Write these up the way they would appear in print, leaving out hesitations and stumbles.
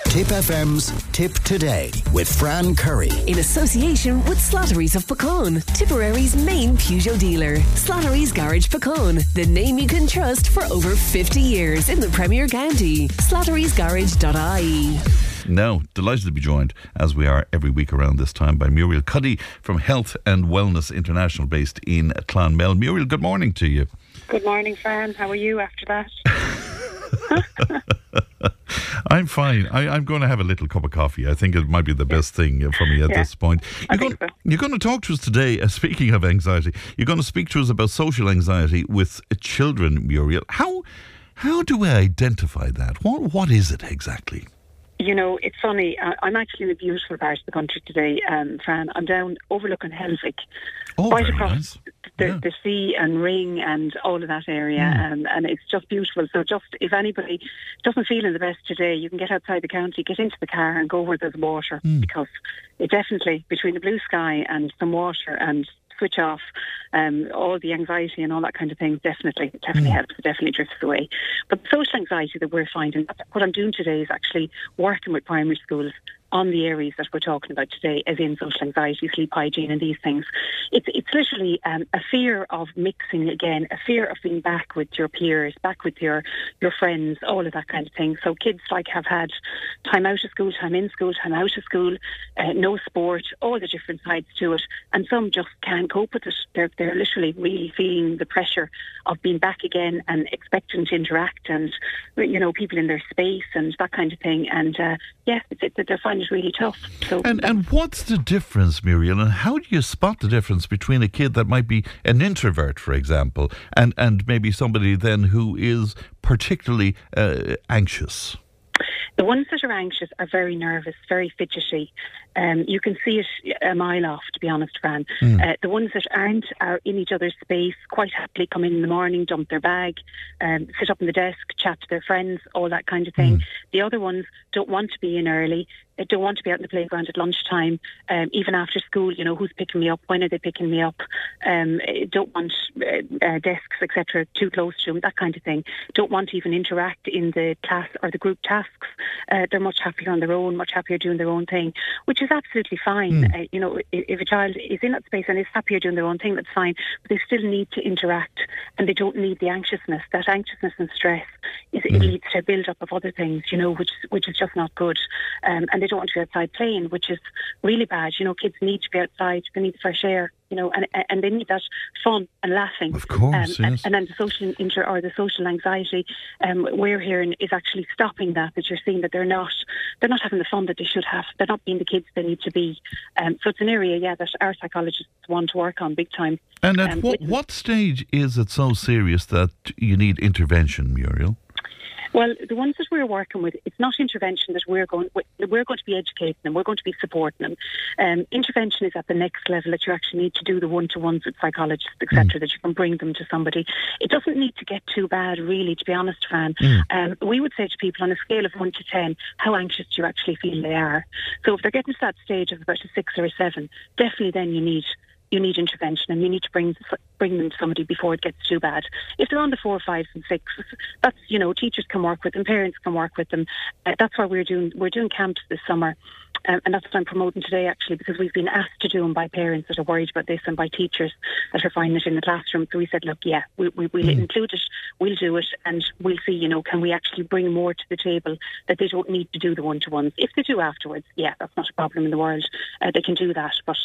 Tip FM's Tip Today with Fran Curry. In association with Slattery's of Pecan, Tipperary's main Peugeot dealer. Slattery's Garage Pecan, the name you can trust for over 50 years in the Premier County. Slattery'sGarage.ie. Now, delighted to be joined, as we are every week around this time, by Muriel Cuddy from Health and Wellness International, based in Clonmel. Muriel, good morning to you. Good morning, Fran. How are you after that? I'm fine. I'm going to have a little cup of coffee. I think it might be the best thing for me at this point. You're going to talk to us today, speaking of anxiety, you're going to speak to us about social anxiety with children, Muriel. How do we identify that? What is it exactly? You know, it's funny. I'm actually in a beautiful part of the country today, Fran. I'm down overlooking Helvick, right across the sea and Ring and all of that area, and it's just beautiful. So just if anybody doesn't feel in the best today, you can get outside the county, get into the car and go where there's water, because it definitely, between the blue sky and some water and switch off all the anxiety and all that kind of thing, definitely helps. It definitely drifts away. But the social anxiety that we're finding, what I'm doing today is actually working with primary schools on the areas that we're talking about today, as in social anxiety, sleep hygiene and these things. It's literally a fear of mixing again, a fear of being back with your peers, back with your friends, all of that kind of thing. So kids have had time out of school, time in school, time out of school, no sport, all the different sides to it, and some just can't cope with it. They're literally really feeling the pressure of being back again and expecting to interact and, you know, people in their space and that kind of thing. And they're finding it really tough. So, and what's the difference, Muriel, and how do you spot the difference between a kid that might be an introvert, for example, and maybe somebody then who is particularly anxious? The ones that are anxious are very nervous, very fidgety. You can see it a mile off, to be honest, Fran. The ones that aren't are in each other's space, quite happily come in the morning, dump their bag, sit up on the desk, chat to their friends, all that kind of thing. The other ones don't want to be in early, don't want to be out in the playground at lunchtime, even after school. You know, who's picking me up, when are they picking me up, don't want desks, etc., too close to them, that kind of thing. Don't want to even interact in the class or the group tasks. They're much happier on their own, much happier doing their own thing, which is absolutely fine. You know, if a child is in that space and is happier doing their own thing, that's fine, but they still need to interact, and they don't need the anxiousness. That anxiousness and stress, it leads to a build-up of other things, you know, which is just not good. And they don't want to be outside playing, which is really bad. You know, kids need to be outside, they need the fresh air, you know, and they need that fun and laughing. Of course, yes. And then the social anxiety we're hearing is actually stopping that you're seeing that they're not having the fun that they should have. They're not being the kids they need to be. So it's an area, that our psychologists want to work on big time. And at what stage is it so serious that you need intervention, Muriel? Well, the ones that we're working with, it's not intervention that we're going to be educating them, we're going to be supporting them. Intervention is at the next level, that you actually need to do the one-to-ones with psychologists, etc., that you can bring them to somebody. It doesn't need to get too bad, really, to be honest, Fran. We would say to people on a scale of 1 to 10, how anxious do you actually feel they are? So if they're getting to that stage of about a 6 or a 7, definitely then you need intervention, and you need to bring them to somebody before it gets too bad. If they're on the 4, 5 and 6, that's, you know, teachers can work with them, parents can work with them. That's why we're doing camps this summer. And that's what I'm promoting today, actually, because we've been asked to do them by parents that are worried about this and by teachers that are finding it in the classroom. So we said, look, we'll include it, we'll do it, and we'll see, you know, can we actually bring more to the table that they don't need to do the one-to-ones. If they do afterwards, that's not a problem in the world. They can do that. But,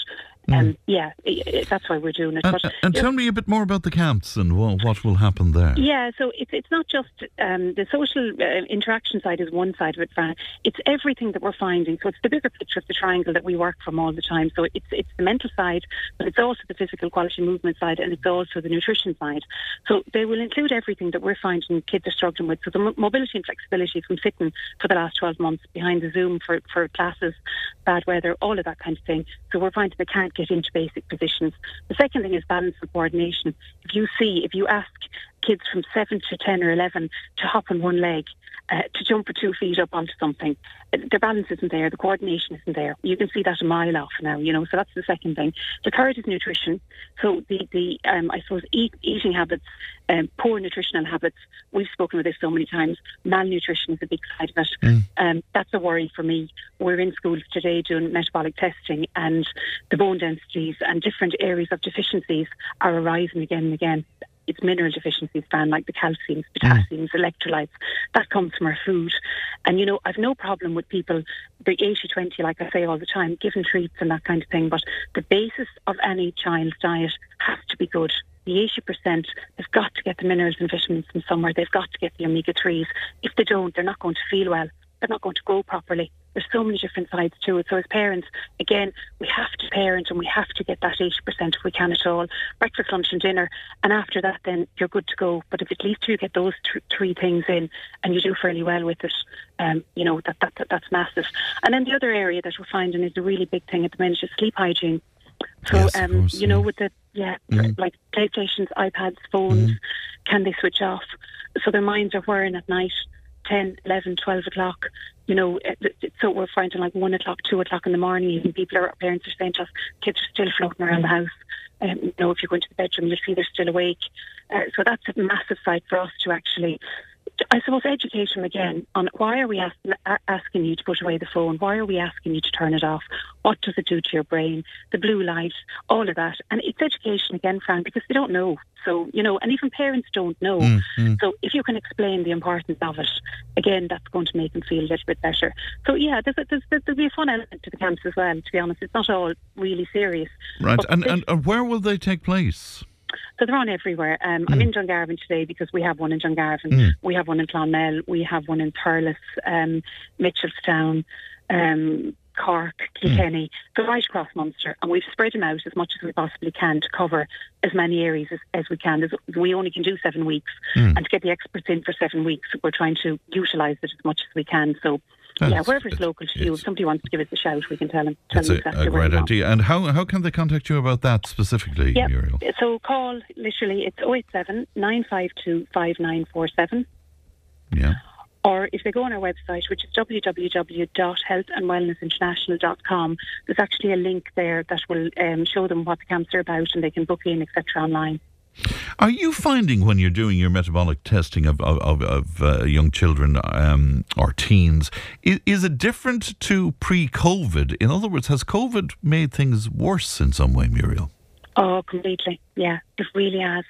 that's why we're doing it. And tell me a bit more about the camps and what will happen there. Yeah, so it's not just the social interaction side is one side of it, Fran. It's everything that we're finding. So it's the bigger picture of the triangle that we work from all the time. So it's the mental side, but it's also the physical quality movement side, and it's also the nutrition side. So they will include everything that we're finding kids are struggling with. So the mobility and flexibility from sitting for the last 12 months behind the Zoom for classes, bad weather, all of that kind of thing. So we're finding they can't get into basic positions. The second thing is balance and coordination. If you ask kids from 7 to 10 or 11 to hop on one leg, to jump with 2 feet up onto something. Their balance isn't there, the coordination isn't there. You can see that a mile off now, so that's the second thing. The third is nutrition. So the I suppose eating habits, poor nutritional habits, we've spoken about this so many times. Malnutrition is a big side of it. That's a worry for me. We're in schools today doing metabolic testing, and the bone densities and different areas of deficiencies are arising again and again. It's mineral deficiencies, Fran, like the calciums, potassiums, electrolytes. That comes from our food. And, I've no problem with people, the 80-20, like I say all the time, giving treats and that kind of thing. But the basis of any child's diet has to be good. The 80%, they've got to get the minerals and vitamins from somewhere. They've got to get the omega-3s. If they don't, they're not going to feel well. They're not going to grow properly. There's so many different sides to it. So as parents, again, we have to parent and we have to get that 80% if we can at all. Breakfast, lunch and dinner. And after that, then you're good to go. But if at least you get those three things in and you do fairly well with it, that's massive. And then the other area that we're finding is a really big thing at the minute is sleep hygiene. So, yes, of course, with the, like PlayStations, iPads, phones, can they switch off? So their minds are whirring at night, 10, 11, 12 o'clock. So we're finding like 1 o'clock, 2 o'clock in the morning, even parents are saying to us, kids are still floating around the house. If you go into the bedroom, you'll see they're still awake. So that's a massive side for us to actually, I suppose, educate them again on why are we asking you to put away the phone? Why are we asking you to turn it off? What does it do to your brain? The blue light, all of that. And it's education again, Fran, because they don't know. So, and even parents don't know. So if you can explain the importance of it, again, that's going to make them feel a little bit better. So, there'll be a fun element to the camps as well, to be honest. It's not all really serious. Right. And where will they take place? So they're on everywhere. I'm in Dungarvan today because we have one in Dungarvan. We have one in Clonmel. We have one in Thurles, Mitchelstown, Cork, Kilkenny, so right across Munster. And we've spread them out as much as we possibly can to cover as many areas as we can. We only can do 7 weeks. And to get the experts in for 7 weeks, we're trying to utilise it as much as we can. So wherever it's local to you, if somebody wants to give us a shout, we can tell them exactly where great idea. And how can they contact you about that specifically, Muriel? So call, literally, it's 087 952 5947. Yeah. Or if they go on our website, which is www.healthandwellnessinternational.com, there's actually a link there that will show them what the camps are about, and they can book in, etc. online. Are you finding when you're doing your metabolic testing of young children or teens, is it different to pre-COVID? In other words, has COVID made things worse in some way, Muriel? Oh, completely. Yeah, it really has.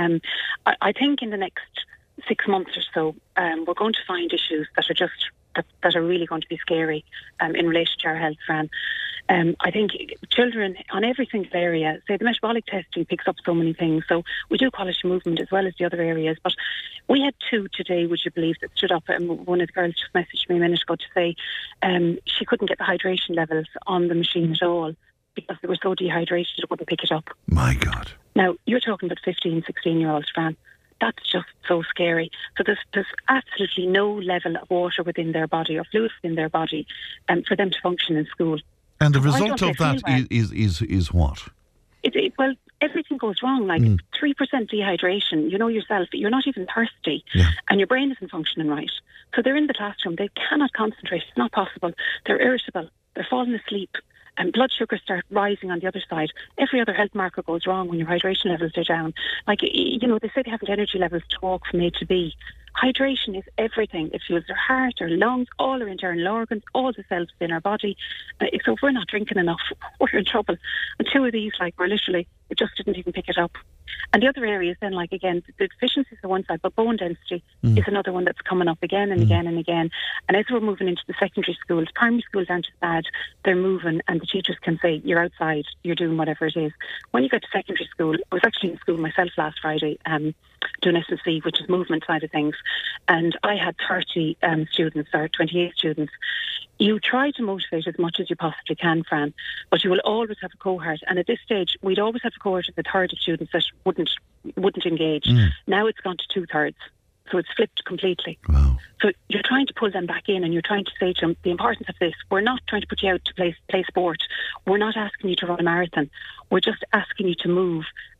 I think in the next 6 months or so, we're going to find issues that are just that are really going to be scary in relation to our health, Fran. I think children on every single area, say the metabolic testing picks up so many things. So we do quality movement as well as the other areas. But we had 2 today, would you believe, that stood up. One of the girls just messaged me a minute ago to say she couldn't get the hydration levels on the machine at all because they were so dehydrated it wouldn't pick it up. My God. Now, you're talking about 15, 16-year-olds, Fran. That's just so scary. So there's absolutely no level of water within their body or fluid within their body for them to function in school. And the result of that is what? Well, everything goes wrong. Like 3% dehydration. You know yourself, you're not even thirsty, and your brain isn't functioning right. So they're in the classroom. They cannot concentrate. It's not possible. They're irritable. They're falling asleep. And blood sugars start rising on the other side. Every other health marker goes wrong when your hydration levels are down. Like, they say they haven't energy levels to walk from A to B. Hydration is everything. It fuels our heart, our lungs, all our internal organs, all the cells within our body. So if we're not drinking enough, we're in trouble. And 2 of these, we're literally, it just didn't even pick it up. And the other areas then, again, the deficiencies are one side, but bone density is another one that's coming up again and again and again. And as we're moving into the secondary schools, primary schools aren't as bad. They're moving, and the teachers can say, you're outside, you're doing whatever it is. When you get to secondary school, I was actually in school myself last Friday, doing S&C, which is movement side of things, and I had 30 students, or 28 students. You try to motivate as much as you possibly can, Fran, but you will always have a cohort. And at this stage, we'd always have a cohort of a third of students that wouldn't engage. Now it's gone to 2/3. So it's flipped completely. Wow. So you're trying to pull them back in, and you're trying to say to them the importance of this. We're not trying to put you out to play sport. We're not asking you to run a marathon. We're just asking you to move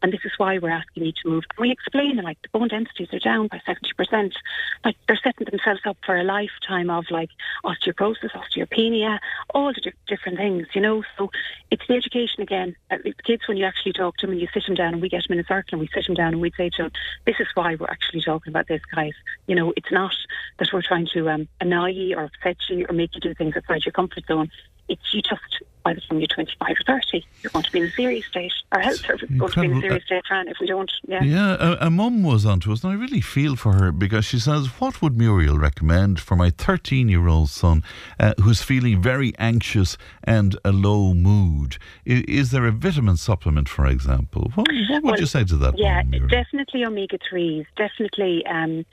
and this is why we're asking you to move. And we explain, like, the bone densities are down by 70%. Like, they're setting themselves up for a lifetime of, like, osteoporosis, osteopenia, all the different things, you know. So it's the education again. The kids, when you actually talk to them and you sit them down, and we get them in a circle and we sit them down and we'd say to them, this is why we're actually talking about this, guys. You know, it's not that we're trying to annoy you or upset you or make you do things outside your comfort zone. It's you just, by the time you're 25 or 30, you're going to be in a serious state. Our health service is going to be in a serious state, Fran, if we don't. A mum was on to us, and I really feel for her, because she says, what would Muriel recommend for my 13-year-old son who's feeling very anxious and a low mood? Is there a vitamin supplement, for example? What would you say to that? Yeah, mum, definitely omega-3s. Definitely,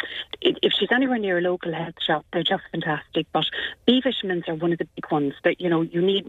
if she's anywhere near a local health shop, they're just fantastic. But B vitamins are one of the big ones that, you know, you need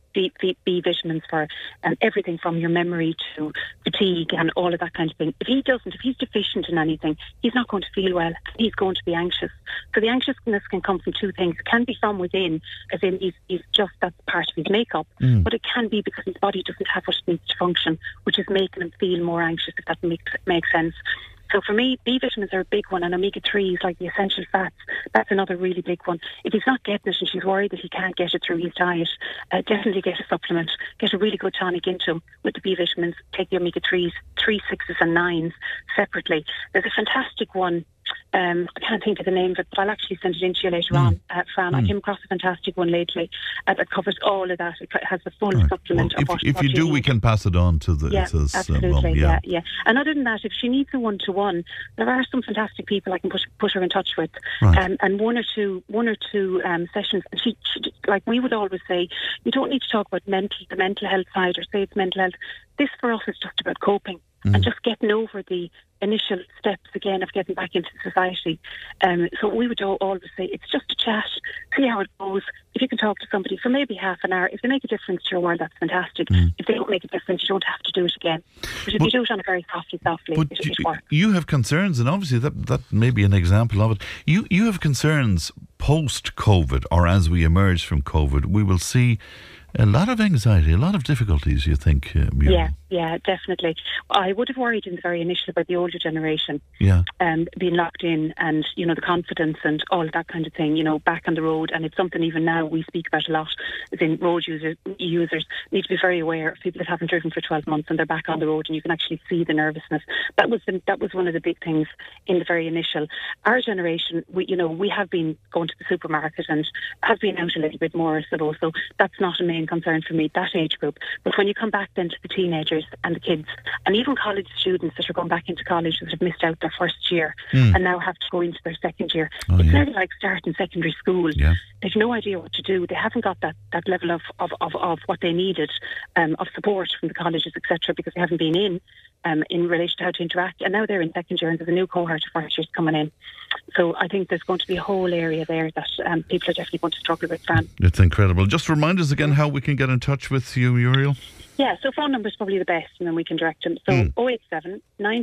B vitamins for everything from your memory to fatigue and all of that kind of thing. If he's deficient in anything, he's not going to feel well. He's going to be anxious. So the anxiousness can come from two things. It can be from within, as in he's just, that's part of his makeup, but it can be because his body doesn't have what it needs to function, which is making him feel more anxious, if that makes sense. So for me, B vitamins are a big one, and omega-3s, like the essential fats, that's another really big one. If he's not getting it and she's worried that he can't get it through his diet, definitely get a supplement. Get a really good tonic into him with the B vitamins. Take the omega-3s, 3, 6s and 9s separately. There's a fantastic one. I can't think of the name of it, but I'll actually send it in to you later on, Fran. I came across a fantastic one lately that covers all of that. It has a full supplement of what if you do, we can pass it on to the absolutely, mum. Yeah. And other than that, if she needs a one-to-one, there are some fantastic people I can put her in touch with, and one or two sessions. And she, like we would always say, you don't need to talk about the mental health side or say it's mental health. This for us is just about coping. And just getting over the initial steps again of getting back into society. So we would always say it's just a chat, see how it goes. If you can talk to somebody for maybe half an hour, if they make a difference to your world, that's fantastic. If they don't make a difference, you don't have to do it again. But if you do it on a very softly, it works. You have concerns, and obviously that may be an example of it. You have concerns post-COVID, or as we emerge from COVID, we will see a lot of anxiety, a lot of difficulties, you think, Muriel? Yeah, definitely. I would have worried in the very initial about the older generation being locked in, and, you know, the confidence and all of that kind of thing, you know, back on the road. And it's something even now we speak about a lot, as in road users need to be very aware of people that haven't driven for 12 months and they're back on the road, and you can actually see the nervousness. That was one of the big things in the very initial. Our generation, we have been going to the supermarket and have been out a little bit more, I suppose, so that's not a main concern for me, that age group. But when you come back then to the teenagers and the kids, and even college students that are going back into college that have missed out their first year and now have to go into their second year, it's nearly like starting secondary school. They've no idea what to do. They haven't got that level of what they needed, of support from the colleges, etc., because they haven't been in relation to how to interact. And now they're in second year and there's a new cohort of first years coming in. So I think there's going to be a whole area there that people are definitely going to struggle with, Fran. It's incredible. Just remind us again how we can get in touch with you, Muriel. Yeah, so phone number is probably the best, and then we can direct them. So 087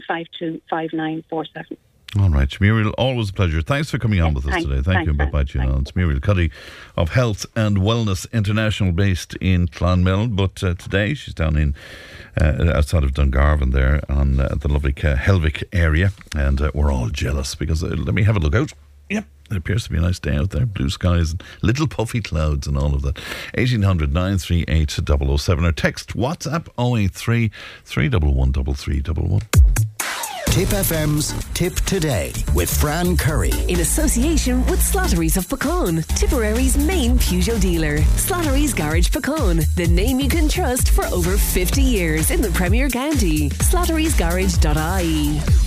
952 5947. All right, Muriel, always a pleasure. Thanks for coming on with us today. Thank you, and bye-bye to you now. It's Muriel Cuddy of Health and Wellness International, based in Clonmel, but today she's down in outside of Dungarvan there on the lovely Helvick area, and we're all jealous because let me have a look out. Yep, it appears to be a nice day out there, blue skies and little puffy clouds and all of that. 1800 938 007 or text WhatsApp 083 311 3311. Tip FM's Tip Today with Fran Curry. In association with Slattery's of Puckane, Tipperary's main Peugeot dealer. Slattery's Garage Puckane, the name you can trust for over 50 years in the Premier County. Slattery'sGarage.ie.